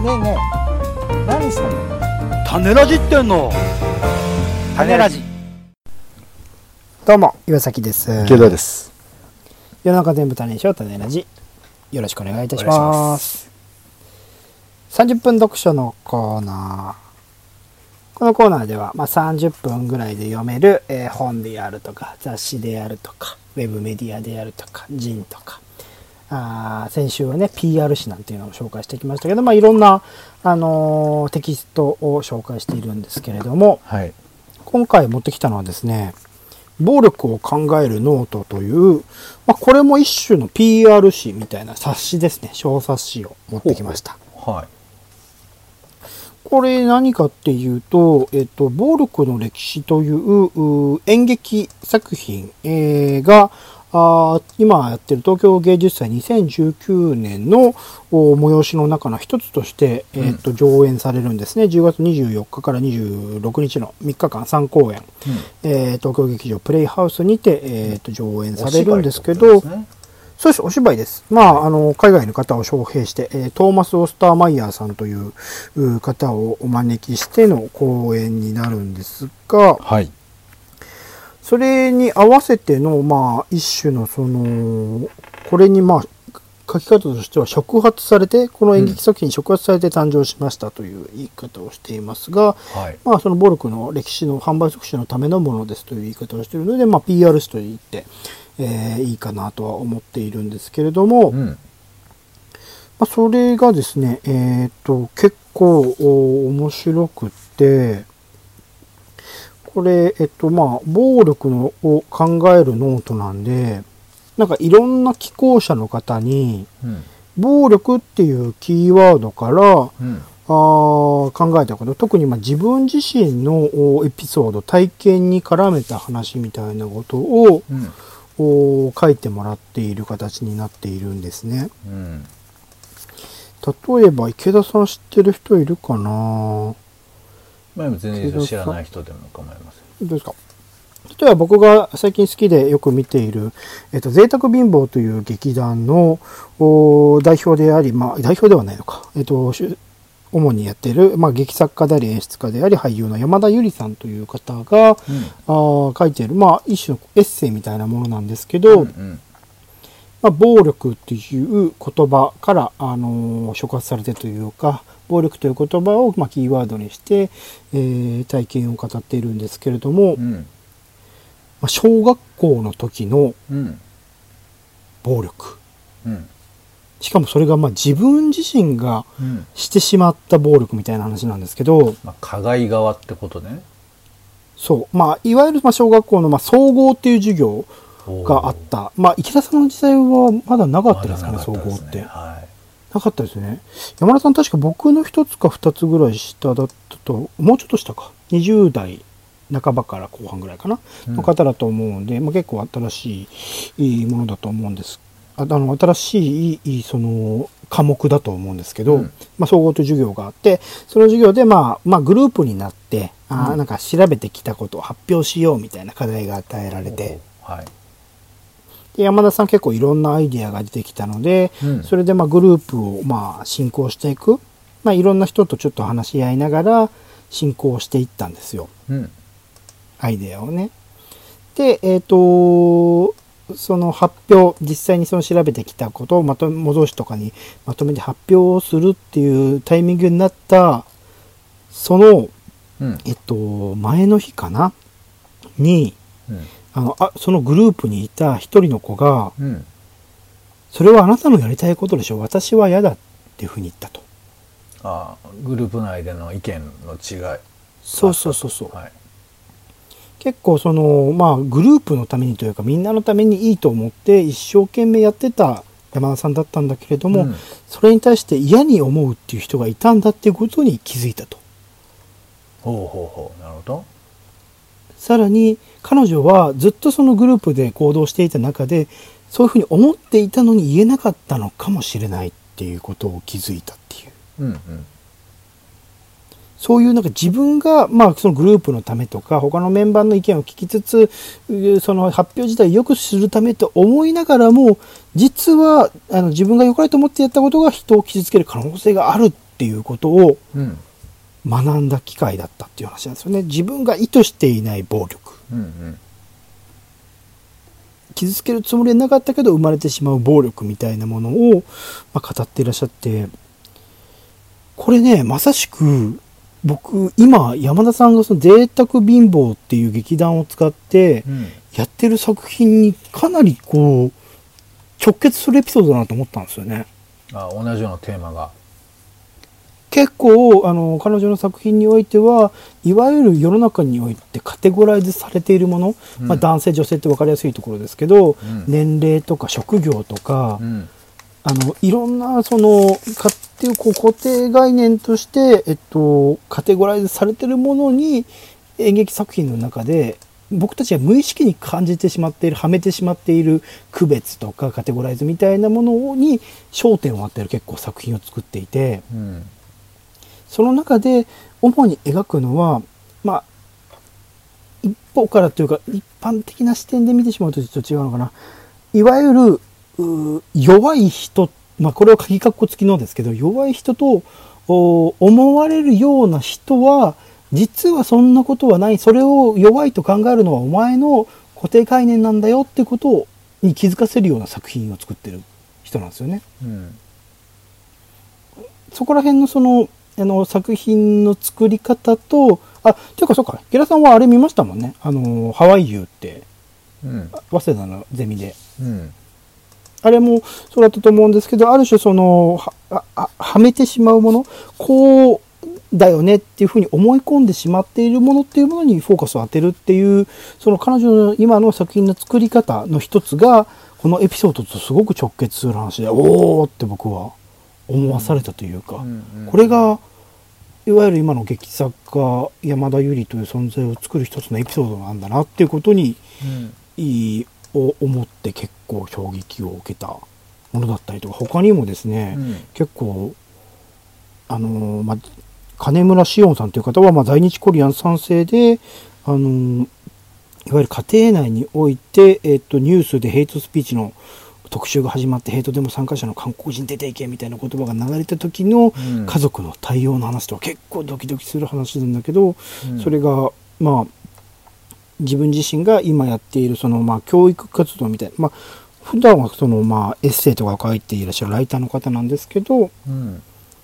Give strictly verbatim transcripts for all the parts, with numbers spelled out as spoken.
ねえねえ、何してんの？ 種ラジってんの。種ラジ。 どうも岩崎です。 池田です。 世の中全部種にしよう種ラジ。よろしくお願いいたします。さんじゅっぷん読書のコーナー。このコーナーでは、まあ、さんじゅっぷんぐらいで読める、えー、本であるとか雑誌であるとかウェブメディアであるとか人とか、あ先週はね ピーアール 誌なんていうのを紹介してきましたけど、まあ、いろんな、あのー、テキストを紹介しているんですけれども、 はい、 今回持ってきたのはですね、暴力を考えるノートという、まあ、これも一種の ピーアール 誌みたいな冊子ですね。小冊子を持ってきました。 はい、 これ何かっていうと、えっと、暴力の歴史という演劇作品、えー、があ今やってる東京芸術祭にせんじゅうきゅうねんの催しの中の一つとして、えー、と上演されるんですね。じゅうがつにじゅうよっかからにじゅうろくにちのみっかかんさんこうえん、うんえー、東京劇場プレイハウスにて、えー、と上演されるんですけど、そうです、お芝居です。まあ、あの海外の方を招聘して、えー、トーマス・オスターマイヤーさんという方をお招きしての公演になるんですが、 はい、 それに合わせての、まあ、一種のそのこれにまあ書き方としては触発されて、この演劇作品に触発されて誕生しましたという言い方をしていますが、うんはいまあ、その暴力の歴史の販売促進のためのものですという言い方をしているので、まあ、ピーアール 誌と言って、えー、いいかなとは思っているんですけれども、うんまあ、それがですね、えー、と結構面白くて、これ、えっと、まあ、暴力のを考えるノートなんで、なんかいろんな寄稿者の方に、うん、暴力っていうキーワードから、うん、あ考えたこと、特にまあ自分自身のエピソード、体験に絡めた話みたいなことを、うん、書いてもらっている形になっているんですね。うん、例えば、池田さん知ってる人いるかな？ まあ、全然知らない人でも構いません。 どうですか？例えば僕が最近好きでよく見ている、えっと、贅沢貧乏という劇団の代表であり、まあ、代表ではないのか、えっと、主にやっている、まあ、劇作家であり演出家であり俳優の山田ゆりさんという方が、うん、あ書いている、まあ、一種のエッセイみたいなものなんですけど、うんうんまあ、暴力っていう言葉から、あのー、触発されてというか、暴力という言葉を、まあ、キーワードにして、えー、体験を語っているんですけれども、うんまあ、小学校の時の暴力、うん、しかもそれがまあ自分自身がしてしまった暴力みたいな話なんですけど、うんまあ、加害側ってことね。 そう、まあ、いわゆるまあ小学校のまあ総合っていう授業があった。まあ、池田さんの時代はまだなかったですかね、総合って。はい、なかったですね。山田さん確か僕の一つか二つぐらい下だったと、もうちょっと下か。にじゅうだいなかばから後半ぐらいかな、うん、の方だと思うんで、まあ、結構新しいものだと思うんです。あの、新しい、その、科目だと思うんですけど、うん、まあ、総合という授業があって、その授業で、まあ、まあ、グループになって、うん、あなんか調べてきたことを発表しようみたいな課題が与えられて、はい、で山田さん結構いろんなアイディアが出てきたので、うん、それでまあグループをまあ進行していく、まあ、いろんな人とちょっと話し合いながら進行していったんですよ、うん、アイデアをね。で、えっとその発表、実際にその調べてきたことをまとめ模造紙とかにまとめて発表をするっていうタイミングになったその、うん、えっと前の日かなに、うんあのあそのグループにいた一人の子が、うん、それはあなたのやりたいことでしょ、私は嫌だっていうふうに言ったと。 ああ、グループ内での意見の違い。 そうそうそうそう、はい、結構そのまあグループのためにというかみんなのためにいいと思って一生懸命やってた山田さんだったんだけれども、うん、それに対して嫌に思うっていう人がいたんだっていうことに気づいたと。 ほうほうほう、なるほど。 さらに彼女はずっとそのグループで行動していた中でそういうふうに思っていたのに言えなかったのかもしれないっていうことを気づいたっていう、うんうん、そういうなんか自分がまあそのグループのためとか他のメンバーの意見を聞きつつその発表自体を良くするためと思いながらも実はあの自分が良かれと思ってやったことが人を傷つける可能性があるっっていうことをうん学んだ機会だったっていう話なんですよね。自分が意図していない暴力。 うんうん傷つけるつもりはなかったけど生まれてしまう暴力みたいなものを、まあ、語っていらっしゃって、これね、まさしく僕今山田さんがその贅沢貧乏っていう劇団を使ってうんやってる作品にかなりこう直結するエピソードだなと思ったんですよね。 あ、同じようなテーマが。 結構あの彼女の作品においてはいわゆる世の中においてカテゴライズされているもの、 うんまあ、男性女性って分かりやすいところですけど、 うん年齢とか職業とか、 うんあのいろんなそのかっていうこう固定概念として、えっと、カテゴライズされているものに演劇作品の中で僕たちは無意識に感じてしまっているはめてしまっている区別とかカテゴライズみたいなものに焦点を当てる結構作品を作っていて、 うんその中で主に描くのはまあ一方からというか一般的な視点で見てしまうとちょっと違うのかな。いわゆるう弱い人、まあこれは鍵括弧付きのですけど、弱い人とお思われるような人は実はそんなことはない、それを弱いと考えるのはお前の固定概念なんだよってことに気づかせるような作品を作ってる人なんですよね。 うんそこら辺のそのあの作品の作り方と、あ、ていうかそうか、ゲラさんはあれ見ましたもんね。あのハワイユーってうん早稲田のゼミで。 うんあれもそうだったと思うんですけど、ある種そのはははめてしまうもの、こうだよねっていうふうに思い込んでしまっているものっていうものにフォーカスを当てるっていう、その彼女の今の作品の作り方の一つがこのエピソードとすごく直結する話で、おーって僕は思わされたというか、 うんうんこれがいわゆる今の劇作家山田ゆりという存在を作る一つのエピソードなんだなっていうことにうんいいを思って結構衝撃を受けたものだったりとか、他にもですね、 うん結構あのーまあ金村紫音さんという方は、まあ、在日コリアンさん世で、あのーいわゆる家庭内において、えっとニュースでヘイトスピーチの特集が始まって、ヘイトデモ参加者の韓国人出ていけみたいな言葉が流れた時のうん家族の対応の話とは結構ドキドキする話なんだけど、 うんそれがまあ自分自身が今やっているそのまあ教育活動みたいな、まあ普段はそのまあエッセイとかを書いていらっしゃるライターの方なんですけど、 うん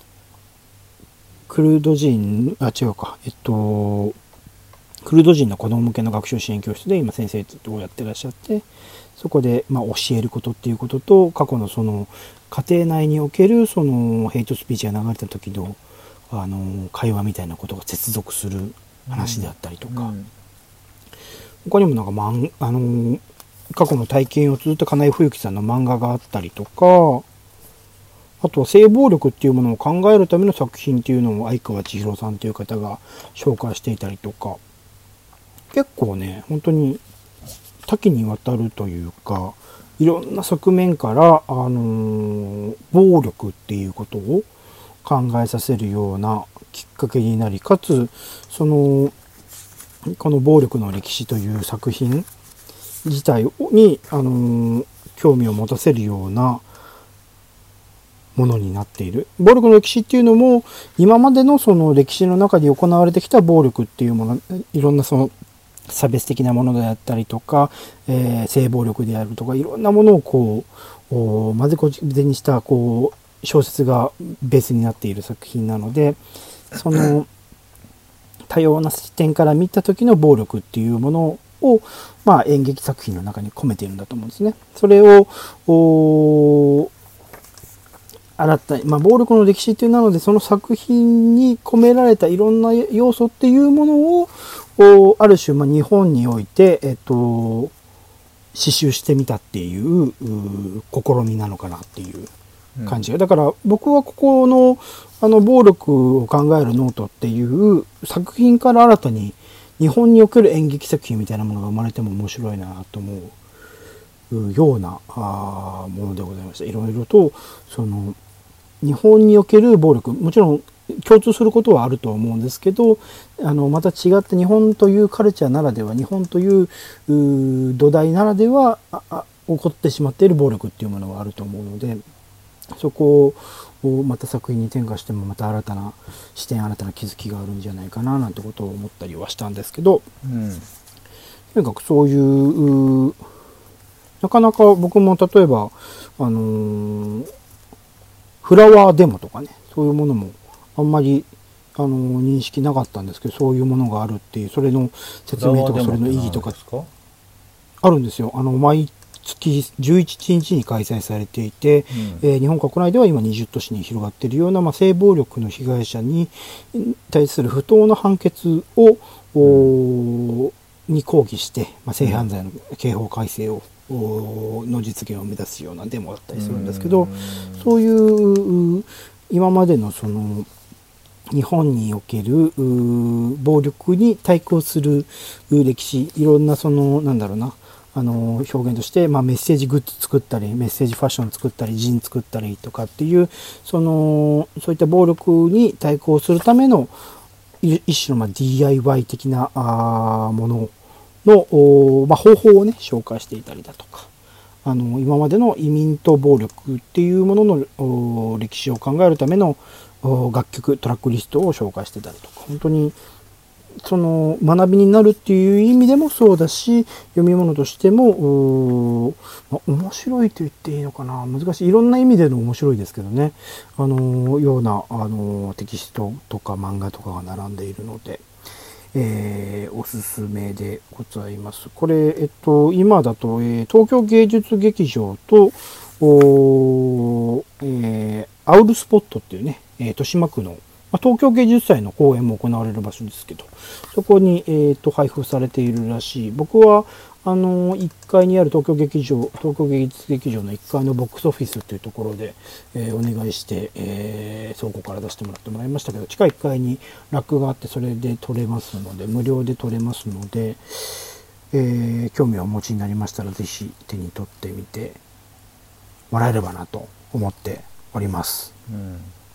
クルード人あ違うかえっとクルド人の子ども向けの学習支援教室で今先生をやってらっしゃって、そこでまあ教えることっていうことと、過去のその家庭内におけるそのヘイトスピーチが流れた時のあの会話みたいなことが接続する話であったりとか、 うん他にもなんかまんあの過去の体験を綴った金井冬樹さんの漫画があったりとか、あとは性暴力っていうものを考えるための作品っていうのを相川千尋さんという方が紹介していたりとか、結構ね本当に多岐にわたるというか、いろんな側面から、あのー暴力っていうことを考えさせるようなきっかけになり、かつそのこの暴力の歴史という作品自体に、あのー興味を持たせるようなものになっている。暴力の歴史っていうのも今までのその歴史の中で行われてきた暴力っていうもの、いろんなその差別的なものであったりとか、えー性暴力であるとか、いろんなものをこうお混ぜこぜにしたこう小説がベースになっている作品なので、その多様な視点から見た時の暴力っていうものを、まあ、演劇作品の中に込めているんだと思うんですね。それをお新たに、まあ、暴力の歴史っていうなので、その作品に込められたいろんな要素っていうものをおある種、まあ、日本において、えっと、刺繍してみたっていうう試みなのかなっていう感じが、だから僕はここのあの暴力を考えるノートっていう作品から新たに日本における演劇作品みたいなものが生まれても面白いなと思うようなあものでございました。いろいろとその日本における暴力、もちろん共通することはあるとは思うんですけど、あのまた違って日本というカルチャーならでは、日本というう土台ならではああ起こってしまっている暴力っていうものはあると思うので、そこをまた作品に転化してもまた新たな視点新たな気づきがあるんじゃないかななんてことを思ったりはしたんですけど、 うん、 とにかくそういうなかなか僕も例えばあのー、フラワーデモとかねそういうものもあんまりあのー、認識なかったんですけどそういうものがあるっていうそれの説明とかそれの意義とかあるんですよ。あの毎月じゅういちにちに開催されていて、うんえー、日本国内では今にじゅう都市に広がっているような、まあ、性暴力の被害者に対する不当な判決を、うん、に抗議して、まあ、性犯罪の刑法改正を、うん、の実現を目指すようなデモだったりするんですけど、うん、そういう今までのその日本における暴力に対抗する歴史いろんなそのなんだろうなあの表現として、まあ、メッセージグッズ作ったりメッセージファッション作ったりジン作ったりとかっていうそのそういった暴力に対抗するための一種のまあ ディーアイワイ 的なあものの、まあ、方法をね紹介していたりだとかあの今までの移民と暴力っていうものの歴史を考えるための楽曲トラックリストを紹介してたりとか本当にその学びになるっていう意味でもそうだし読み物としても、まあ、面白いと言っていいのかな難しいいろんな意味での面白いですけどねあのようなあのテキストとか漫画とかが並んでいるので、えー、おすすめでございます。これ、えっと、今だと、えー、東京芸術劇場とお、えー、アウルスポットっていうね、えー、豊島区の東京芸術祭の公演も行われる場所ですけどそこに、えー、と配布されているらしい。僕はあのいっかいにある東京劇場東京芸術劇場のいっかいのボックスオフィスというところで、えー、お願いして、えー、倉庫から出してもらってもらいましたけど地下いっかいにラックがあってそれで撮れますので無料で撮れますので、えー、興味をお持ちになりましたらぜひ手に取ってみてもらえればなと思っております。うん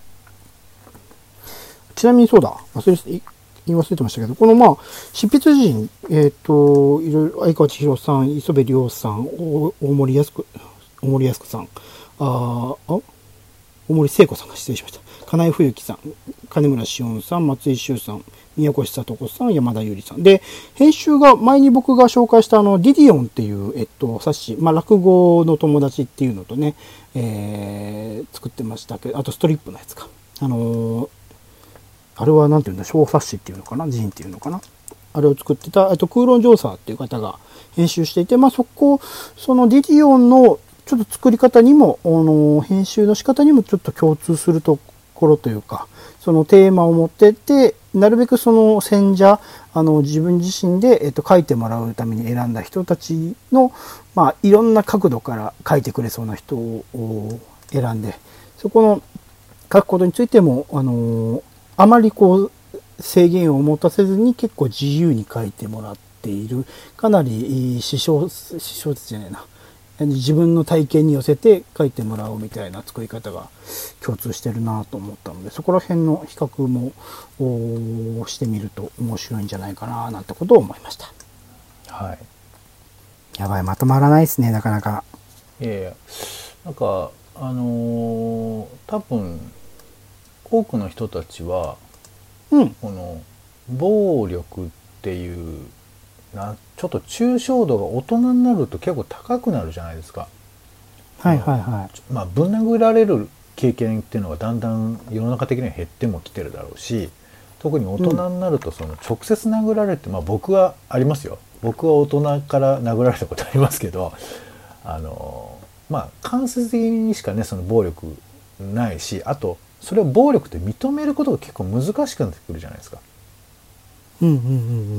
ちなみにそうだ、忘れ、言い忘れてましたけど、このまあ、執筆陣、えっ、ー、と、いろいろ、相川千尋さん、磯部亮さん、大森康子、大森康子さん、ああ、大森聖子さんが失礼しました。金井冬樹さん、金村志音さん、松井修さん、宮越聡子さん、山田ゆりさん。で、編集が、前に僕が紹介したあの、ディディオンっていう、えっと、冊子、まあ、落語の友達っていうのとね、えー、作ってましたけど、あとストリップのやつか。あのー、あれはなんていうんだ、小冊子っていうのかな、ジンっていうのかな。あれを作ってた、あと空論上佐っていう方が編集していて、まあそこ、そのディディオンのちょっと作り方にも、あの、編集の仕方にもちょっと共通するところというか、そのテーマを持ってって、なるべくその選者、あの、自分自身で、えっと、書いてもらうために選んだ人たちの、まあいろんな角度から書いてくれそうな人を選んで、そこの書くことについても、あの、あまりこう制限を持たせずに結構自由に書いてもらっているかなり詩小詩小説じゃないな自分の体験に寄せて書いてもらおうみたいな作り方が共通してるなと思ったのでそこら辺の比較もしてみると面白いんじゃないかななんてことを思いました。 はい。 やばいまとまらないですねなかなか。 いやいやなんかあのー、多分多くの人たちは、うん、この暴力っていうなちょっと抽象度が大人になると結構高くなるじゃないですか。 はいはいはい。 まあぶん殴られる経験っていうのがだんだん世の中的には減ってもきてるだろうし特に大人になるとその直接殴られて、うん、まあ僕はありますよ。僕は大人から殴られたことありますけどあのまあ間接的にしかねその暴力ないしあとそれを暴力って認めることが結構難しくなってくるじゃないですか。 うんうんうんうん、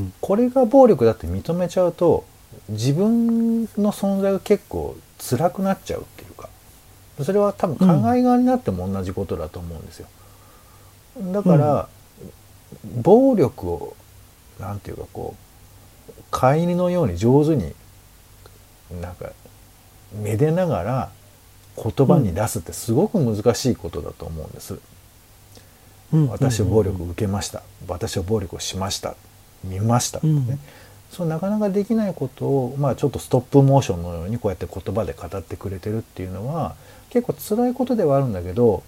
これが暴力だって認めちゃうと自分の存在が結構辛くなっちゃうっていうかそれは多分考え側になっても同じことだと思うんですよ。だから、うん、暴力をなんていうかこう飼い犬のように上手になんかめでながら言葉に出すってすごく難しいことだと思うんです。うん、私は暴力を受けました、うん、私は暴力をしました見ました、ねうん、そうなかなかできないことを、まあ、ちょっとストップモーションのようにこうやって言葉で語ってくれてるっていうのは結構辛いことではあるんだけど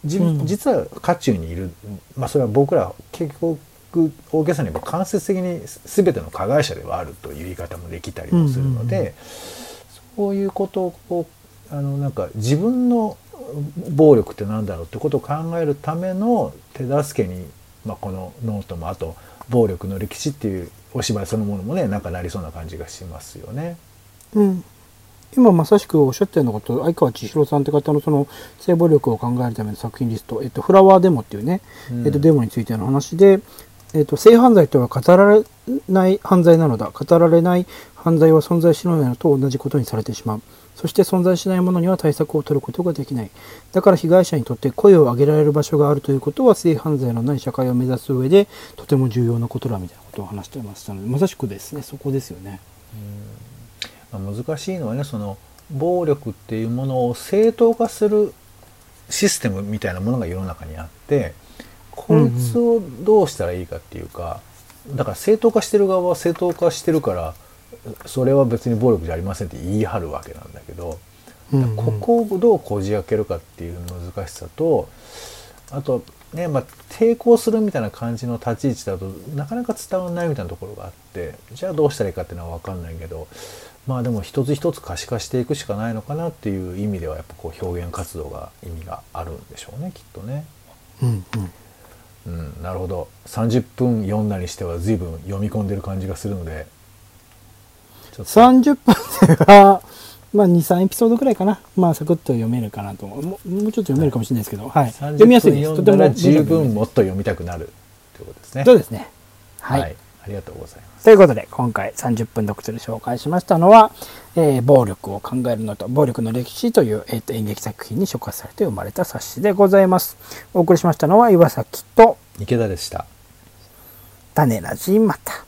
じ、 うん、 実は渦中にいる、まあ、それは僕ら結局大げさに言えば間接的に全ての加害者ではあるという言い方もできたりもするので、うんうんうん、そういうことをあのなんか自分の暴力って何だろうってことを考えるための手助けに、まあ、このノートもあと暴力の歴史っていうお芝居そのものもねなんかなりそうな感じがしますよね。 うん、今まさしくおっしゃったようなこと相川千尋さんって方のその性暴力を考えるための作品リスト、えっと、フラワーデモっていうね、うん、えっと、デモについての話で、えっと、性犯罪とは語られない犯罪なのだ、語られない犯罪は存在しないのと同じことにされてしまう、そして存在しないものには対策を取ることができない。だから被害者にとって声を上げられる場所があるということは性犯罪のない社会を目指す上でとても重要なことだみたいなことを話してましたので、まさしくですね、そこですよね。 うん、難しいのはね、その暴力っていうものを正当化するシステムみたいなものが世の中にあって、こいつをどうしたらいいかっていうか、うんうん、だから正当化してる側は正当化してるからそれは別に暴力じゃありませんって言い張るわけなんだけど、うんうん、ここをどうこじ開けるかっていう難しさと、あとね、まあ、抵抗するみたいな感じの立ち位置だとなかなか伝わらないみたいなところがあって、じゃあどうしたらいいかっていうのは分かんないけど、まあでも一つ一つ可視化していくしかないのかなっていう意味ではやっぱこう表現活動が意味があるんでしょうね、きっとね。 うんうん、 うん、なるほど。さんじゅっぷん読んだにしては随分読み込んでる感じがするので、 さんじゅっぷんでは、まあ、に、さんエピソードくらいかな。まあ、サクッと読めるかなと。もう、もうちょっと読めるかもしれないですけど、はい。読みやすいです。 とても十分もっと読みたくなるということですね。 そうですね。はい。 はい、ありがとうございます。 ということで、今回さんじゅっぷん読書で紹介しましたのは、えー、暴力を考えるのと暴力の歴史という、えー、と演劇作品に触発されて生まれた冊子でございます。お送りしましたのは岩崎と池田でした。 種ラジまた。